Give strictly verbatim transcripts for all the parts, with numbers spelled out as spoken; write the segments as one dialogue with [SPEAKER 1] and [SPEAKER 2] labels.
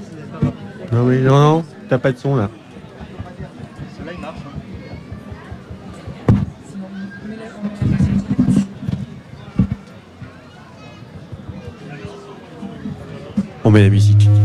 [SPEAKER 1] Non, oui, non, non, t'as pas de son là.
[SPEAKER 2] Celui-là, il marche.
[SPEAKER 1] On met la musique direct.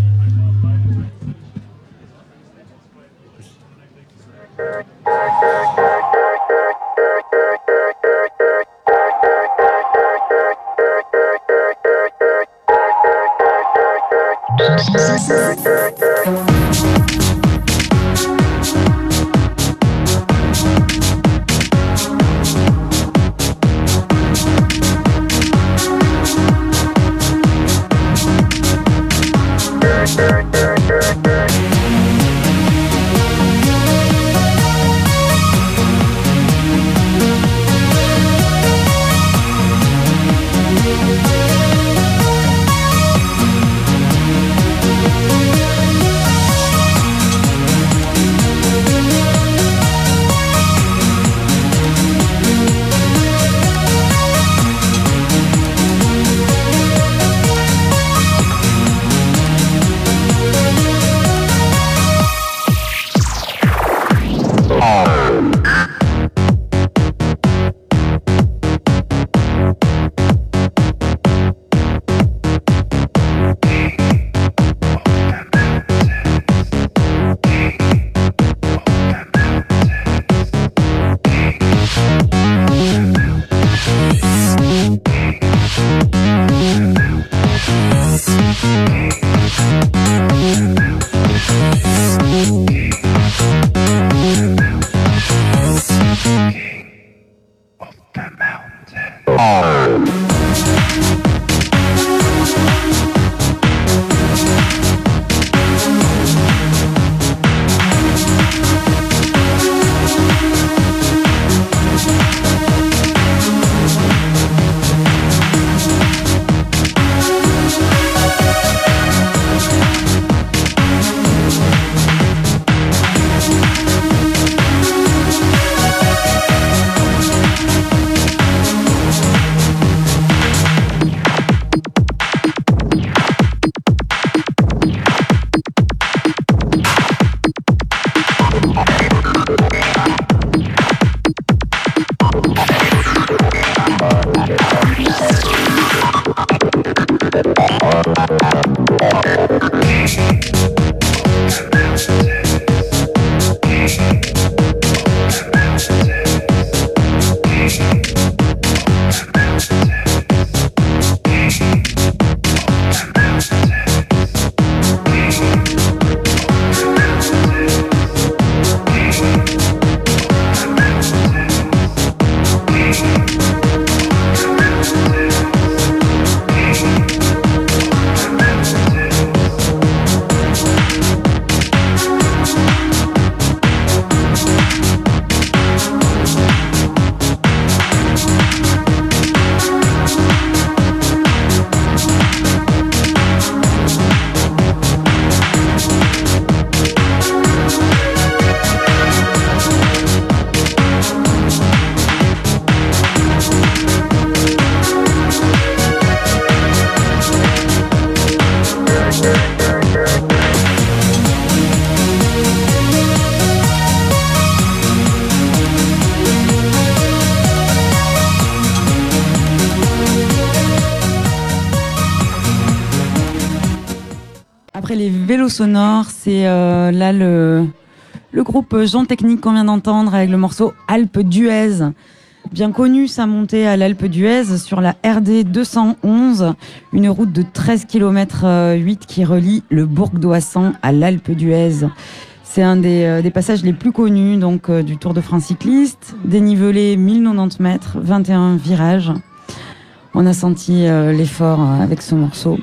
[SPEAKER 3] Après les vélos sonores, c'est euh, là le, le groupe Jean Technique qu'on vient d'entendre avec le morceau Alpe d'Huez. Bien connu, sa montée à l'Alpe d'Huez sur la R D deux cent onze, une route de treize virgule huit kilomètres qui relie le bourg d'Ouessant à l'Alpe d'Huez. C'est un des, euh, des passages les plus connus donc, euh, du Tour de France cycliste, dénivelé mille quatre-vingt-dix mètres, vingt et un virages. On a senti euh, l'effort euh, avec ce morceau.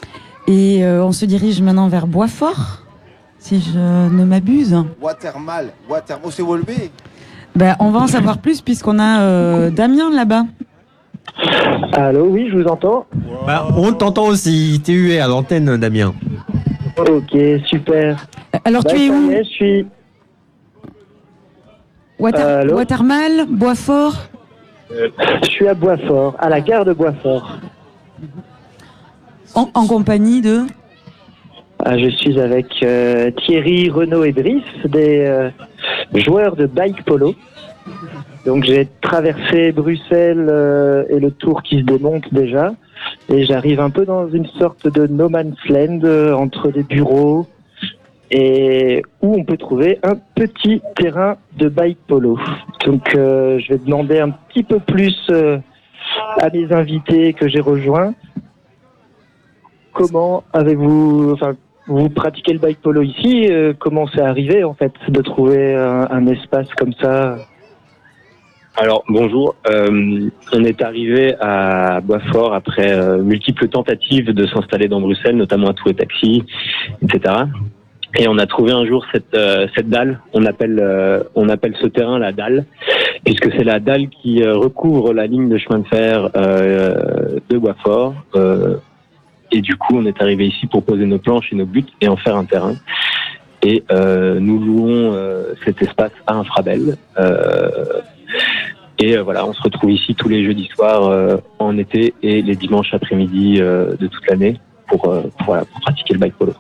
[SPEAKER 3] Et euh, on se dirige maintenant vers Boisfort, si je ne m'abuse.
[SPEAKER 4] Watermal, Water... oh, c'est Wolbé.
[SPEAKER 3] Ben, on va en savoir plus puisqu'on a euh, Damien là-bas.
[SPEAKER 5] Allô, oui, je vous entends.
[SPEAKER 1] Bah, on t'entend aussi, T U R à l'antenne, Damien.
[SPEAKER 5] Ok, super.
[SPEAKER 3] Alors
[SPEAKER 5] bah,
[SPEAKER 3] tu es où?
[SPEAKER 5] Je suis...
[SPEAKER 3] Water...
[SPEAKER 5] Allô
[SPEAKER 3] Watermal, Boisfort.
[SPEAKER 5] Je suis à Boisfort, à la gare de Boisfort.
[SPEAKER 3] En, en compagnie de
[SPEAKER 5] Ah, je suis avec euh, Thierry, Renaud et Brice, des euh, joueurs de bike polo. Donc j'ai traversé Bruxelles euh, et le tour qui se démonte déjà. Et j'arrive un peu dans une sorte de no man's land euh, entre des bureaux et où on peut trouver un petit terrain de bike polo. Donc euh, je vais demander un petit peu plus euh, à mes invités que j'ai rejoints. Comment avez-vous, enfin, vous pratiquez le bike polo ici, euh, comment c'est arrivé en fait de trouver un, un espace comme ça?
[SPEAKER 6] Alors bonjour, euh, on est arrivé à Boisfort après euh, multiples tentatives de s'installer dans Bruxelles, notamment à Tour et Taxi, et cetera. Et on a trouvé un jour cette euh, cette dalle. On appelle euh, on appelle ce terrain la dalle, puisque c'est la dalle qui euh, recouvre la ligne de chemin de fer euh, de Boisfort. Euh, et du coup, on est arrivé ici pour poser nos planches et nos buts et en faire un terrain. Et euh, nous louons euh, cet espace à Infrabel. Euh, Et euh, voilà, on se retrouve ici tous les jeudis soirs euh, en été et les dimanches après-midi euh, de toute l'année pour, euh, pour, voilà, pour pratiquer le bike polo.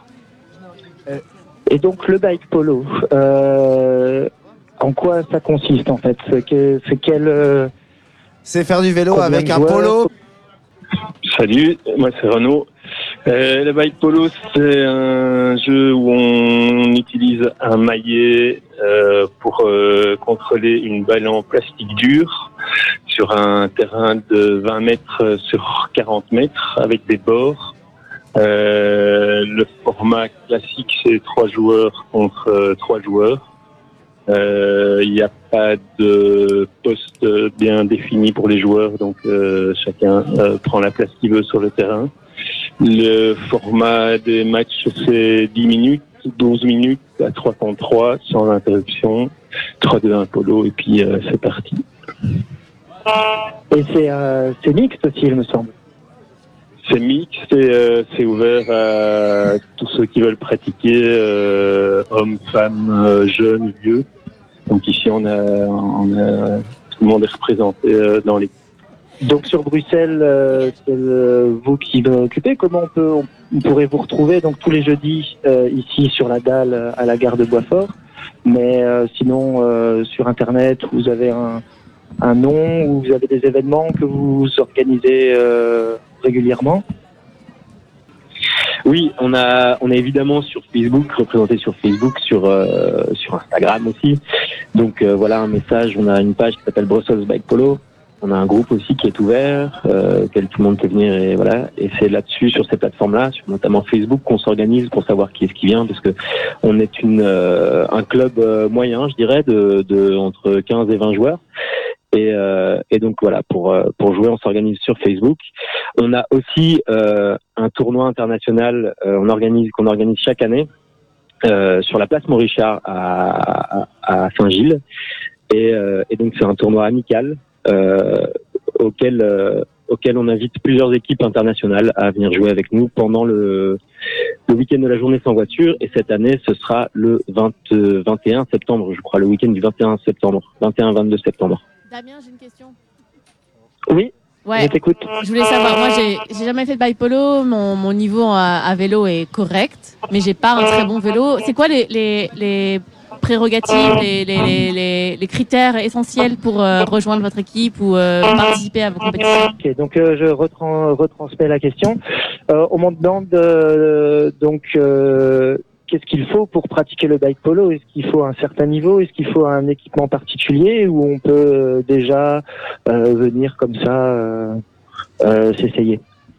[SPEAKER 5] Et donc le bike polo, euh, en quoi ça consiste en fait? C'est que, c'est quel euh,
[SPEAKER 4] C'est faire du vélo
[SPEAKER 5] combien
[SPEAKER 4] avec
[SPEAKER 5] de
[SPEAKER 4] un
[SPEAKER 5] joueurs?
[SPEAKER 4] polo.
[SPEAKER 7] Salut, moi c'est Renaud. Euh, le bike polo, c'est un jeu où on utilise un maillet euh, pour euh, contrôler une balle en plastique dur sur un terrain de vingt mètres sur quarante mètres avec des bords. Euh, le format classique, c'est trois joueurs contre euh, trois joueurs. Il euh, n'y a pas de poste bien défini pour les joueurs, donc euh, chacun euh, prend la place qu'il veut sur le terrain. Le format des matchs, c'est dix minutes, douze minutes à trois contre trois, sans interruption, trois deux un polo, et puis euh, c'est parti.
[SPEAKER 5] Et c'est euh, c'est mixte aussi, il me semble.
[SPEAKER 7] C'est mixte et euh, c'est ouvert à tous ceux qui veulent pratiquer, euh, hommes, femmes, euh, jeunes, vieux. Donc ici, on a, on a tout le monde est représenté euh, dans les.
[SPEAKER 5] Donc sur Bruxelles, euh, c'est euh, vous qui vous occupez. Comment on peut, on, on pourrait vous retrouver donc tous les jeudis euh, ici sur la dalle euh, à la gare de Boisfort. Mais euh, sinon euh, sur Internet, vous avez un, un nom ou vous avez des événements que vous organisez euh, régulièrement?
[SPEAKER 6] Oui, on a on est évidemment sur Facebook, représenté sur Facebook, sur euh, sur Instagram aussi. Donc euh, voilà un message. On a une page qui s'appelle Brussels Bike Polo. On a un groupe aussi qui est ouvert, euh, auquel tout le monde peut venir et voilà. Et c'est là-dessus, sur ces plateformes-là, sur notamment Facebook, qu'on s'organise pour savoir qui est-ce qui vient, parce que on est une euh, un club euh, moyen, je dirais, de, de entre quinze et vingt joueurs. Et, euh, et donc voilà, pour pour jouer, on s'organise sur Facebook. On a aussi euh, un tournoi international, euh, on organise qu'on organise chaque année euh, sur la place Maurichard à, à, à Saint-Gilles. Et, euh, et donc c'est un tournoi amical. Euh, auquel euh, auquel on invite plusieurs équipes internationales à venir jouer avec nous pendant le le week-end de la journée sans voiture. Et cette année, ce sera le vingt, vingt et un septembre, je crois, le week-end du vingt et un septembre, vingt et un vingt-deux septembre.
[SPEAKER 8] Damien, j'ai une question.
[SPEAKER 5] Oui.
[SPEAKER 8] Ouais.
[SPEAKER 5] Je t'écoute.
[SPEAKER 8] Je voulais savoir, moi j'ai j'ai jamais fait de bike polo, mon, mon niveau à, à vélo est correct, mais j'ai pas un très bon vélo. C'est quoi les, les, les prérogatives, les, les, les, les, les critères essentiels pour euh, rejoindre votre équipe ou euh, participer à vos compétitions?
[SPEAKER 5] Ok, donc euh, je retran- retransmets la question. Euh, on me demande euh, donc euh, qu'est-ce qu'il faut pour pratiquer le bike polo? Est-ce qu'il faut un certain niveau? Est-ce qu'il faut un équipement particulier ou on peut euh, déjà euh, venir comme ça euh, euh, s'essayer?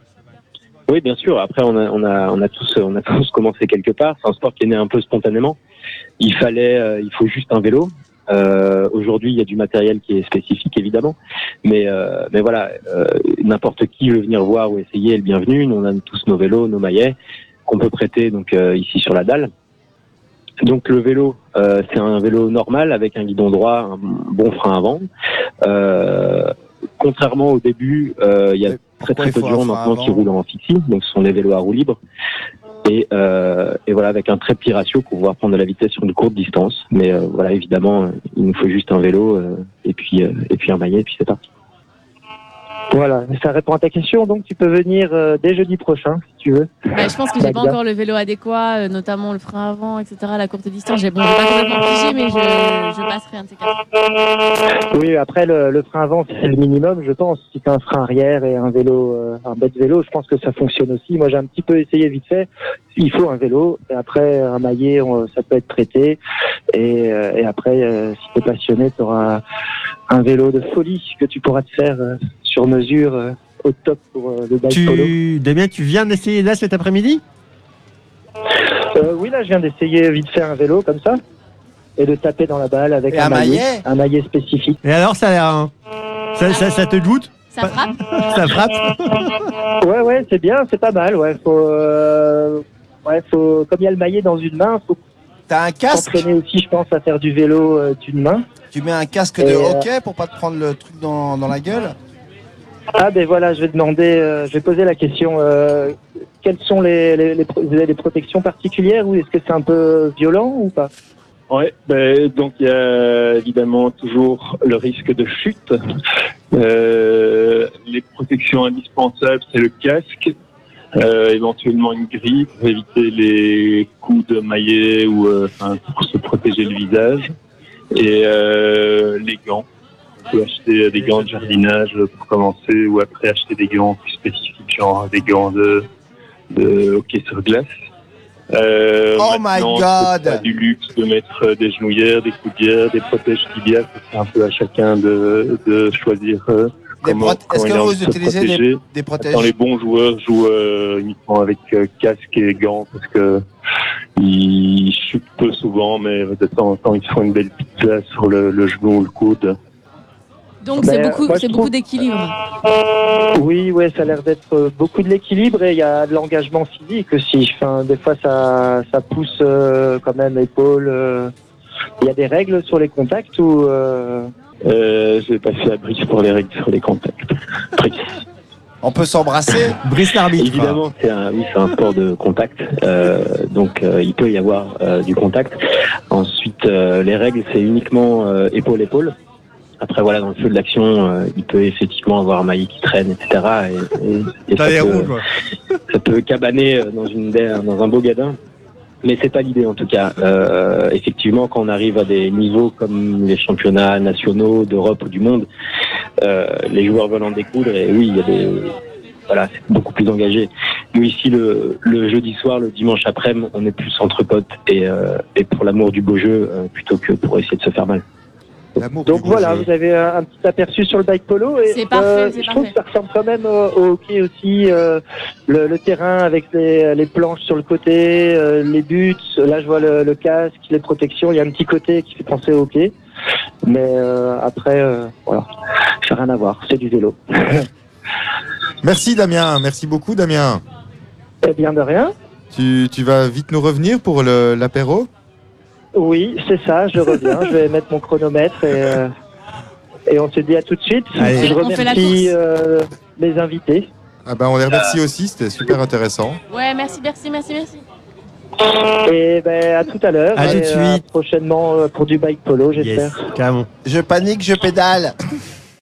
[SPEAKER 6] Oui, bien sûr. Après, on a, on a, on a tous, on a tous commencé quelque part. C'est un sport qui est né un peu spontanément. Il fallait, euh, il faut juste un vélo. Euh, aujourd'hui, il y a du matériel qui est spécifique, évidemment. Mais, euh, mais voilà, euh, n'importe qui veut venir voir ou essayer est le bienvenu. Nous, on a tous nos vélos, nos maillets qu'on peut prêter donc euh, ici sur la dalle. Donc le vélo, euh, c'est un vélo normal avec un guidon droit, un bon frein avant. Euh, contrairement au début, euh, il y a très très peu de gens maintenant qui roulent en fixie, donc ce sont des vélos à roue libre. Et, euh, et voilà, avec un très petit ratio pour pouvoir prendre de la vitesse sur une courte distance. Mais euh, voilà, évidemment, il nous faut juste un vélo euh, et puis euh, et puis un maillet, et puis c'est parti.
[SPEAKER 5] Voilà, ça répond à ta question. Donc tu peux venir euh, dès jeudi prochain si tu veux.
[SPEAKER 8] Bah, je pense que j'ai pas
[SPEAKER 5] Magda.
[SPEAKER 8] encore le vélo adéquat, euh, notamment le frein avant, et cetera. La courte distance. J'ai bon, j'ai pas complètement pigé, mais je, je passerai un de ces quatre.
[SPEAKER 5] Oui, après le, le frein avant c'est le minimum, je pense. Si t'as un frein arrière et un vélo, euh, un bête vélo, je pense que ça fonctionne aussi. Moi j'ai un petit peu essayé vite fait. Il faut un vélo et après un maillet, on- ça peut être traité. Et, euh, et après, euh, si t'es passionné, t'auras un vélo de folie que tu pourras te faire euh, sur mesure euh, au top pour euh, le bike polo.
[SPEAKER 1] Tu, Damien, tu viens d'essayer là cet après-midi?
[SPEAKER 5] Euh, oui, là, je viens d'essayer vite fait un vélo comme ça et de taper dans la balle avec
[SPEAKER 4] Et
[SPEAKER 5] un,
[SPEAKER 4] un
[SPEAKER 5] maillet,
[SPEAKER 4] maillet
[SPEAKER 5] un maillet spécifique.
[SPEAKER 1] Et alors, ça a l'air. hein, ça, ça, ça te goûte?
[SPEAKER 8] Ça frappe.
[SPEAKER 1] Ça frappe?
[SPEAKER 5] Ouais, ouais, c'est bien, c'est pas mal. Ouais, faut, euh, ouais, faut, comme il y a le maillet dans une main, faut
[SPEAKER 4] T'as un casque?
[SPEAKER 5] s'entraîner aussi, je pense, à faire du vélo euh, d'une main.
[SPEAKER 4] Tu mets un casque
[SPEAKER 5] Et
[SPEAKER 4] de
[SPEAKER 5] euh,
[SPEAKER 4] hockey pour pas te prendre le truc dans, dans la gueule?
[SPEAKER 5] Ah ben voilà, je vais demander, euh, je vais poser la question. Euh, quelles sont les, les, les, pro- vous avez des protections particulières ou est-ce que c'est un peu violent ou pas?
[SPEAKER 7] Ouais, ben, donc il y a évidemment toujours le risque de chute. Euh, les protections indispensables, c'est le casque, euh, éventuellement une grille pour éviter les coups de maillet ou euh, enfin, pour se protéger le visage, et euh, les gants. On peut acheter des gants de jardinage pour commencer, ou après acheter des gants plus spécifiques, genre des gants de, de hockey sur glace. Euh,
[SPEAKER 4] Oh my
[SPEAKER 7] maintenant,
[SPEAKER 4] God.
[SPEAKER 7] c'est pas du luxe de mettre des genouillères, des coudières, des protèges tibias. C'est un peu à chacun de, de choisir euh,
[SPEAKER 4] Des
[SPEAKER 7] comment,
[SPEAKER 4] prot-
[SPEAKER 7] comment
[SPEAKER 4] Est-ce
[SPEAKER 7] il a
[SPEAKER 4] que
[SPEAKER 7] envie
[SPEAKER 4] vous
[SPEAKER 7] de se
[SPEAKER 4] utilisez
[SPEAKER 7] protéger.
[SPEAKER 4] des, des protèges?
[SPEAKER 7] Quand les bons joueurs jouent euh, uniquement avec euh, casque et gants parce que ils chutent peu souvent, mais de temps en temps ils font une belle pizza sur le, le genou ou le coude.
[SPEAKER 8] Donc
[SPEAKER 5] Ben,
[SPEAKER 8] c'est beaucoup,
[SPEAKER 5] moi, je
[SPEAKER 8] c'est
[SPEAKER 5] trouve-
[SPEAKER 8] beaucoup d'équilibre.
[SPEAKER 5] Oui, ouais, ça a l'air d'être euh, beaucoup de l'équilibre et il y a de l'engagement physique aussi. Enfin, des fois, ça, ça pousse euh, quand même épaule. euh. Il y a des règles sur les contacts ou euh...
[SPEAKER 7] Euh, je vais passer à Brice pour les règles sur les contacts. Brice.
[SPEAKER 4] On peut s'embrasser?
[SPEAKER 1] Brice l'arbitre.
[SPEAKER 6] Évidemment, c'est un, oui, c'est un sport de contact, euh, donc euh, il peut y avoir euh, du contact. Ensuite, euh, les règles, c'est uniquement euh, épaule-épaule. Après, voilà, dans le feu de l'action, euh, il peut effectivement avoir un maillet qui traîne, et cetera. Et, et, et
[SPEAKER 1] T'as
[SPEAKER 6] ça,
[SPEAKER 1] les
[SPEAKER 6] peut,
[SPEAKER 1] roues, quoi.
[SPEAKER 6] ça peut cabaner euh, dans une dans un beau gadin. Mais c'est pas l'idée en tout cas. Euh, effectivement, quand on arrive à des niveaux comme les championnats nationaux d'Europe ou du monde, euh, les joueurs veulent en découdre et oui, il y a des voilà, c'est beaucoup plus engagé. Nous ici, le, le jeudi soir, le dimanche après-midi, on est plus entre potes et, euh, et pour l'amour du beau jeu euh, plutôt que pour essayer de se faire mal.
[SPEAKER 4] L'amour
[SPEAKER 5] Donc
[SPEAKER 4] du
[SPEAKER 5] voilà,
[SPEAKER 4] jeu.
[SPEAKER 5] vous avez un, un petit aperçu sur le bike polo. Et,
[SPEAKER 8] C'est parfait,
[SPEAKER 5] euh,
[SPEAKER 8] c'est
[SPEAKER 5] je trouve
[SPEAKER 8] parfait.
[SPEAKER 5] que ça ressemble quand même au, au hockey aussi. euh, le, le terrain avec les, les planches sur le côté, euh, les buts. Là, je vois le, le casque, les protections. Il y a un petit côté qui fait penser au hockey. Mais euh, après, euh, voilà, ça n'a rien à voir. C'est du vélo.
[SPEAKER 9] Merci Damien, merci beaucoup Damien.
[SPEAKER 5] Eh bien de rien.
[SPEAKER 9] Tu, tu vas vite nous revenir pour le- l'apéro?
[SPEAKER 5] Oui, c'est ça. Je reviens. Je vais mettre mon chronomètre et, euh, et on se dit à tout de suite.
[SPEAKER 1] Allez.
[SPEAKER 5] Je
[SPEAKER 8] On fait la
[SPEAKER 5] remercie
[SPEAKER 8] course.
[SPEAKER 5] euh, les invités.
[SPEAKER 9] Ah ben on les remercie aussi, c'était super intéressant.
[SPEAKER 8] Ouais, merci, merci, merci, merci.
[SPEAKER 5] Et ben à tout à l'heure.
[SPEAKER 1] À
[SPEAKER 5] et,
[SPEAKER 1] tout de
[SPEAKER 5] euh,
[SPEAKER 1] suite.
[SPEAKER 5] prochainement euh, pour du bike polo,
[SPEAKER 1] Yes,
[SPEAKER 5] j'espère.
[SPEAKER 1] carrément.
[SPEAKER 4] Je panique, je pédale.